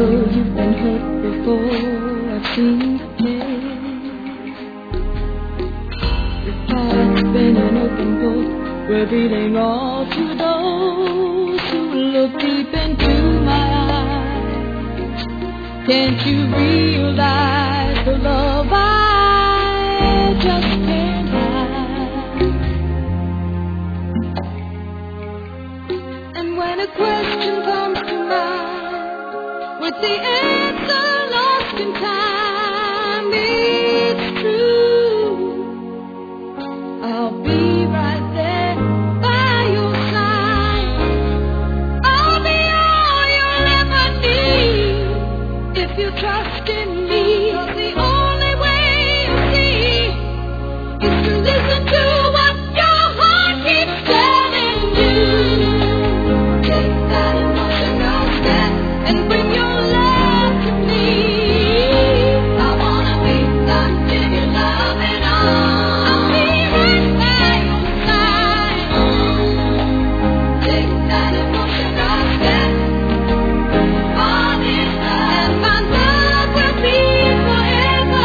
you've been hurt before, I've seen the pain. Your heart's been an open book, revealing all to those who look deep into my eyes. Can't you realize the love I just can't hide? And when a question comes to mind, with the answer lost in time, it's true, I'll be right there by your side. I'll be all you'll ever need if you trust in me. 'Cause the only way you see is to listen to what your heart keeps telling you. Take that emotional step and bring your love to me. I wanna be locked in your loving arms. I'll be right by your side. Take that emotional step. Fall in love, and my love will be forever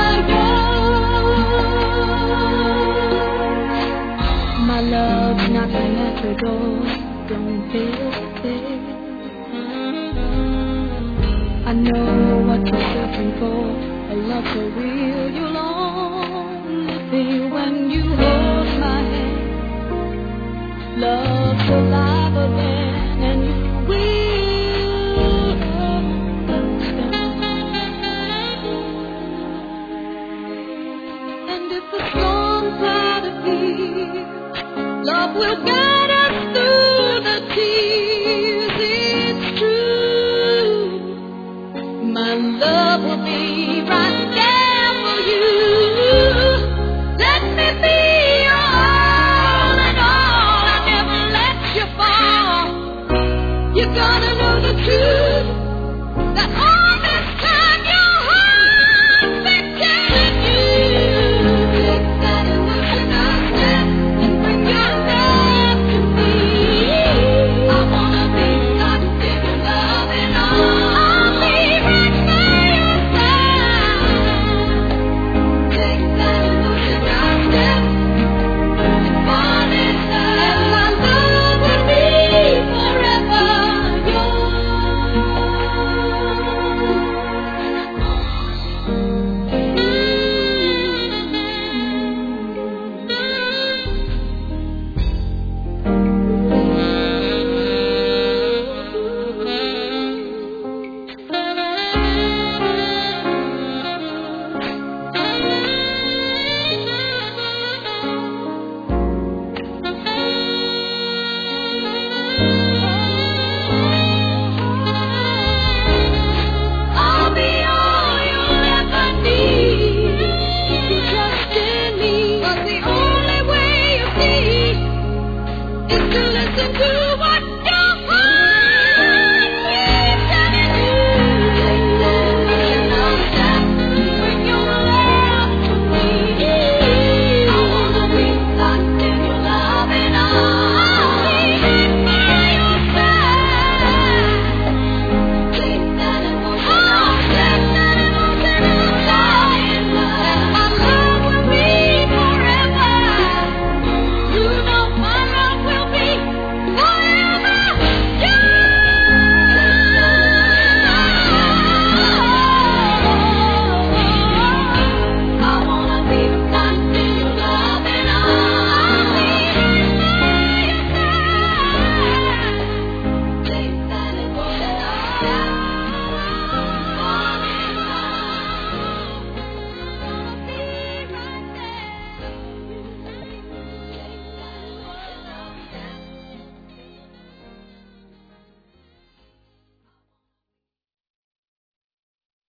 yours. My love's knocking at your door. Don't hesitate. I know what you're searching for, a love so real you'll only feel when you hold my hand. Love's alive again.